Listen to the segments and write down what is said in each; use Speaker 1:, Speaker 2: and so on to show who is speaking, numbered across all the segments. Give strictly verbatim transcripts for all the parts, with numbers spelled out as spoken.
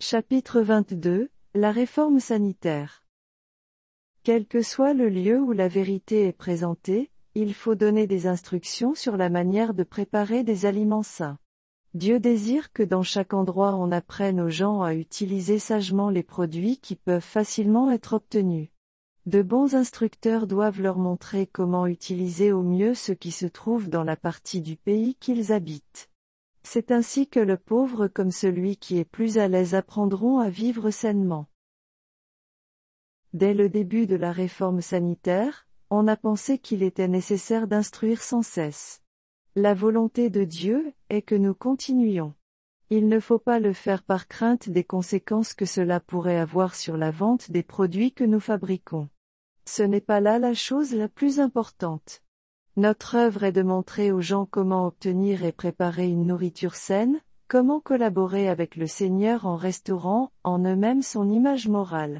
Speaker 1: Chapitre vingt-deux, la réforme sanitaire. Quel que soit le lieu où la vérité est présentée, il faut donner des instructions sur la manière de préparer des aliments sains. Dieu désire que dans chaque endroit on apprenne aux gens à utiliser sagement les produits qui peuvent facilement être obtenus. De bons instructeurs doivent leur montrer comment utiliser au mieux ce qui se trouve dans la partie du pays qu'ils habitent. C'est ainsi que le pauvre comme celui qui est plus à l'aise apprendront à vivre sainement. Dès le début de la réforme sanitaire, on a pensé qu'il était nécessaire d'instruire sans cesse. La volonté de Dieu est que nous continuions. Il ne faut pas le faire par crainte des conséquences que cela pourrait avoir sur la vente des produits que nous fabriquons. Ce n'est pas là la chose la plus importante. Notre œuvre est de montrer aux gens comment obtenir et préparer une nourriture saine, comment collaborer avec le Seigneur en restaurant en eux-mêmes son image morale.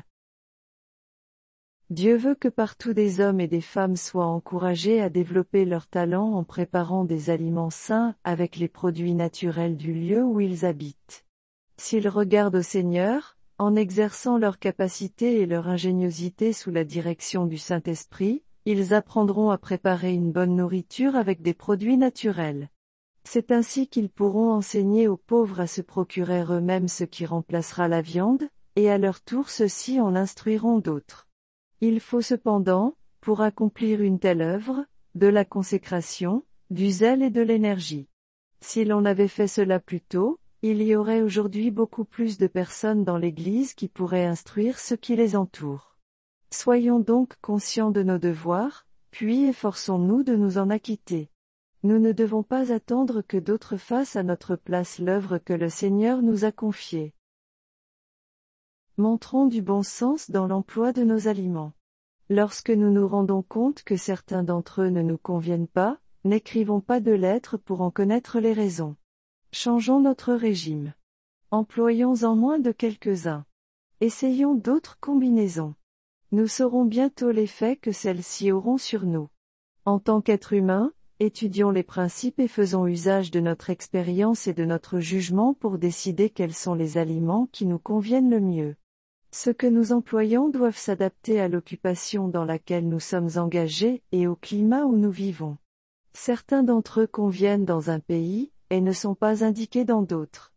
Speaker 1: Dieu veut que partout des hommes et des femmes soient encouragés à développer leurs talents en préparant des aliments sains avec les produits naturels du lieu où ils habitent. S'ils regardent au Seigneur, en exerçant leur capacité et leur ingéniosité sous la direction du Saint-Esprit, ils apprendront à préparer une bonne nourriture avec des produits naturels. C'est ainsi qu'ils pourront enseigner aux pauvres à se procurer eux-mêmes ce qui remplacera la viande, et à leur tour ceux-ci en instruiront d'autres. Il faut cependant, pour accomplir une telle œuvre, de la consécration, du zèle et de l'énergie. Si l'on avait fait cela plus tôt, il y aurait aujourd'hui beaucoup plus de personnes dans l'Église qui pourraient instruire ceux qui les entourent. Soyons donc conscients de nos devoirs, puis efforçons-nous de nous en acquitter. Nous ne devons pas attendre que d'autres fassent à notre place l'œuvre que le Seigneur nous a confiée. Montrons du bon sens dans l'emploi de nos aliments. Lorsque nous nous rendons compte que certains d'entre eux ne nous conviennent pas, n'écrivons pas de lettres pour en connaître les raisons. Changeons notre régime. Employons-en moins de quelques-uns. Essayons d'autres combinaisons. Nous saurons bientôt l'effet que celles-ci auront sur nous. En tant qu'êtres humains, étudions les principes et faisons usage de notre expérience et de notre jugement pour décider quels sont les aliments qui nous conviennent le mieux. Ceux que nous employons doivent s'adapter à l'occupation dans laquelle nous sommes engagés et au climat où nous vivons. Certains d'entre eux conviennent dans un pays, et ne sont pas indiqués dans d'autres.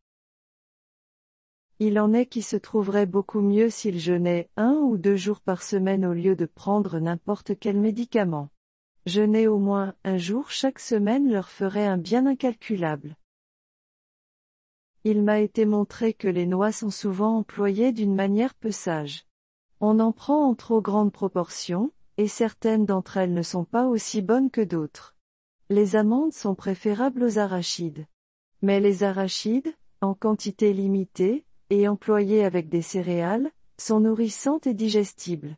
Speaker 1: Il en est qui se trouveraient beaucoup mieux s'ils jeûnaient un ou deux jours par semaine au lieu de prendre n'importe quel médicament. Jeûner au moins un jour chaque semaine leur ferait un bien incalculable. Il m'a été montré que les noix sont souvent employées d'une manière peu sage. On en prend en trop grande proportion, et certaines d'entre elles ne sont pas aussi bonnes que d'autres. Les amandes sont préférables aux arachides. Mais les arachides, en quantité limitée, et employées avec des céréales, sont nourrissantes et digestibles.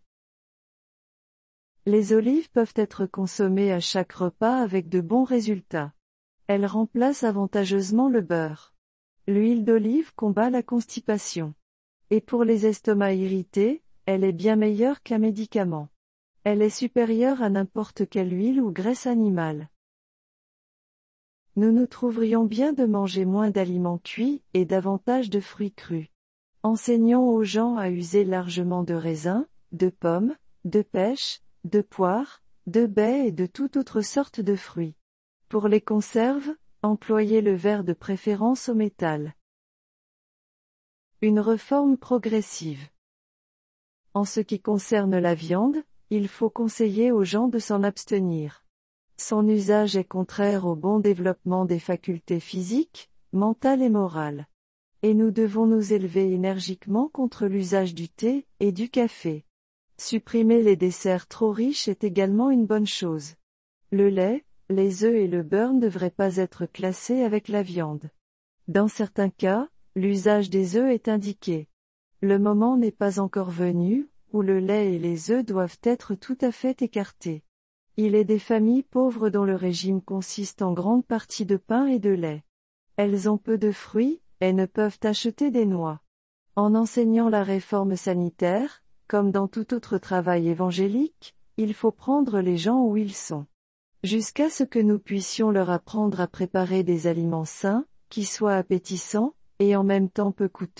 Speaker 1: Les olives peuvent être consommées à chaque repas avec de bons résultats. Elles remplacent avantageusement le beurre. L'huile d'olive combat la constipation. Et pour les estomacs irrités, elle est bien meilleure qu'un médicament. Elle est supérieure à n'importe quelle huile ou graisse animale. Nous nous trouverions bien de manger moins d'aliments cuits et davantage de fruits crus. Enseignons aux gens à user largement de raisins, de pommes, de pêches, de poires, de baies et de toute autre sorte de fruits. Pour les conserves, employez le verre de préférence au métal. Une réforme progressive. En ce qui concerne la viande, il faut conseiller aux gens de s'en abstenir. Son usage est contraire au bon développement des facultés physiques, mentales et morales. Et nous devons nous élever énergiquement contre l'usage du thé et du café. Supprimer les desserts trop riches est également une bonne chose. Le lait, les œufs et le beurre ne devraient pas être classés avec la viande. Dans certains cas, l'usage des œufs est indiqué. Le moment n'est pas encore venu, où le lait et les œufs doivent être tout à fait écartés. Il est des familles pauvres dont le régime consiste en grande partie de pain et de lait. Elles ont peu de fruits, et ne peuvent acheter des noix. En enseignant la réforme sanitaire, comme dans tout autre travail évangélique, il faut prendre les gens où ils sont. Jusqu'à ce que nous puissions leur apprendre à préparer des aliments sains, qui soient appétissants, et en même temps peu coûteux,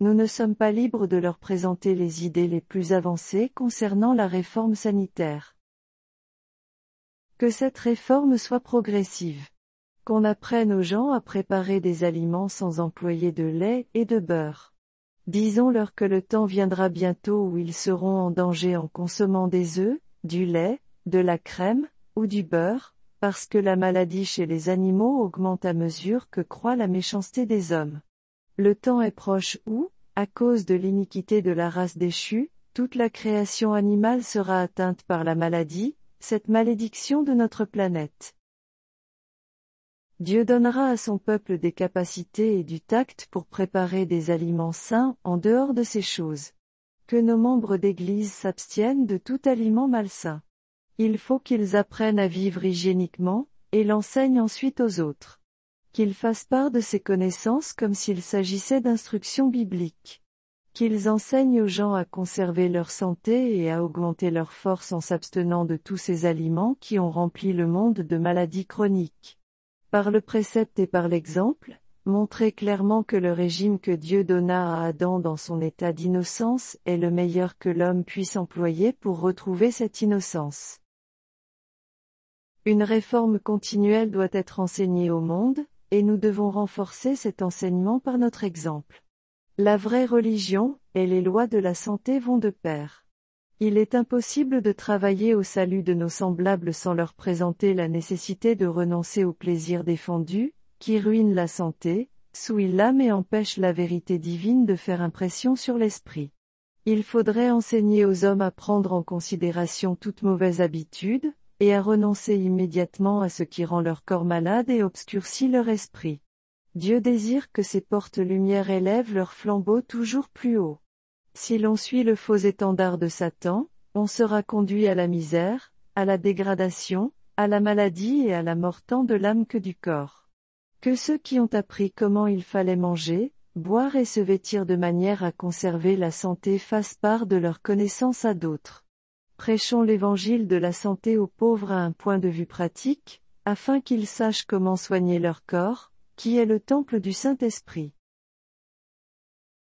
Speaker 1: nous ne sommes pas libres de leur présenter les idées les plus avancées concernant la réforme sanitaire. Que cette réforme soit progressive. Qu'on apprenne aux gens à préparer des aliments sans employer de lait et de beurre. Disons-leur que le temps viendra bientôt où ils seront en danger en consommant des œufs, du lait, de la crème, ou du beurre, parce que la maladie chez les animaux augmente à mesure que croît la méchanceté des hommes. Le temps est proche où, à cause de l'iniquité de la race déchue, toute la création animale sera atteinte par la maladie, cette malédiction de notre planète. Dieu donnera à son peuple des capacités et du tact pour préparer des aliments sains en dehors de ces choses. Que nos membres d'Église s'abstiennent de tout aliment malsain. Il faut qu'ils apprennent à vivre hygiéniquement, et l'enseignent ensuite aux autres. Qu'ils fassent part de ces connaissances comme s'il s'agissait d'instructions bibliques. Qu'ils enseignent aux gens à conserver leur santé et à augmenter leur force en s'abstenant de tous ces aliments qui ont rempli le monde de maladies chroniques. Par le précepte et par l'exemple, montrez clairement que le régime que Dieu donna à Adam dans son état d'innocence est le meilleur que l'homme puisse employer pour retrouver cette innocence. Une réforme continuelle doit être enseignée au monde, et nous devons renforcer cet enseignement par notre exemple. La vraie religion, et les lois de la santé vont de pair. Il est impossible de travailler au salut de nos semblables sans leur présenter la nécessité de renoncer aux plaisirs défendus, qui ruinent la santé, souillent l'âme et empêchent la vérité divine de faire impression sur l'esprit. Il faudrait enseigner aux hommes à prendre en considération toute mauvaise habitude, et à renoncer immédiatement à ce qui rend leur corps malade et obscurcit leur esprit. Dieu désire que ces portes-lumières élèvent leur flambeau toujours plus haut. Si l'on suit le faux étendard de Satan, on sera conduit à la misère, à la dégradation, à la maladie et à la mort tant de l'âme que du corps. Que ceux qui ont appris comment il fallait manger, boire et se vêtir de manière à conserver la santé fassent part de leur connaissance à d'autres. Prêchons l'évangile de la santé aux pauvres à un point de vue pratique, afin qu'ils sachent comment soigner leur corps, qui est le temple du Saint-Esprit.